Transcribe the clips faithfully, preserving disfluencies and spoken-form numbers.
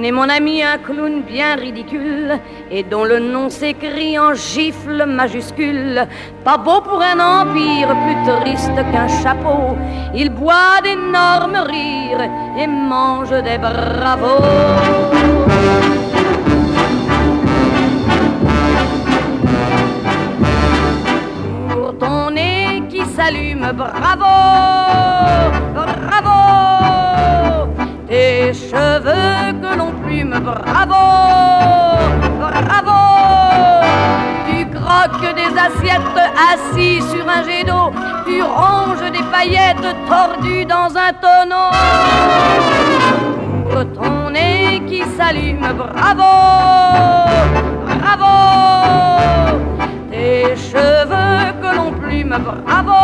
clown est mon ami, un clown bien ridicule, et dont le nom s'écrit en gifle majuscule. Pas beau pour un empire, plus triste qu'un chapeau. Il boit d'énormes rires et mange des bravos. Pour ton nez qui s'allume, bravo, bravo. Tes cheveux que l'on plume, bravo, bravo. Tu croques des assiettes assis sur un jet d'eau. Tu ronges des paillettes tordues dans un tonneau. Pour ton nez qui s'allume, bravo, bravo. Tes cheveux que l'on plume, bravo,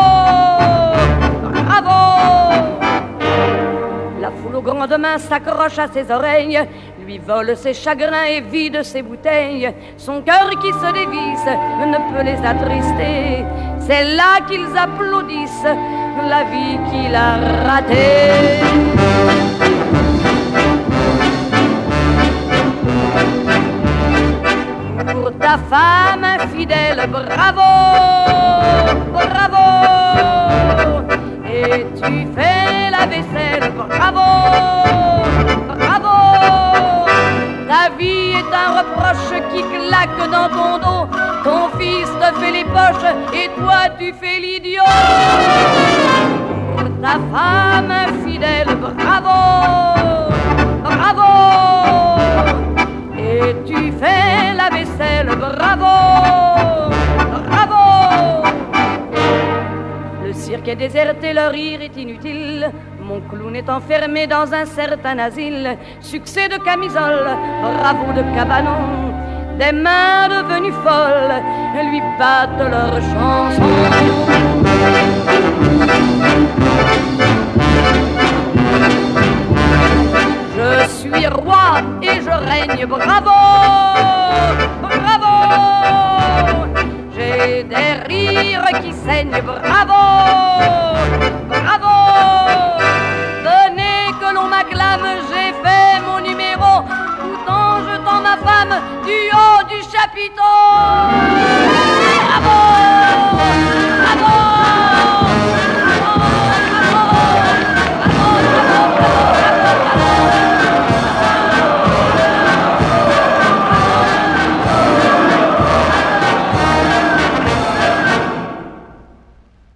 bravo. La foule aux grandes mains s'accroche à ses oreilles, lui vole ses chagrins et vide ses bouteilles. Son cœur qui se dévisse ne peut les attrister. C'est là qu'ils applaudissent la vie qu'il a ratée. Pour ta femme infidèle, bravo, bravo. Et tu fais la vaisselle, bravo, bravo. Ta vie est un reproche qui claque dans ton dos. Ton fils te fait les poches et toi tu fais l'idiot. Pour ta femme infidèle, bravo, bravo. Et tu fais la vaisselle, bravo, bravo. Le cirque est déserté, le rire est inutile. Mon clown est enfermé dans un certain asile. Succès de camisole, bravo de cabanon. Des mains devenues folles lui battent leurs chansons. Je suis roi et je règne, bravo, bravo. J'ai des rires qui saignent, bravo,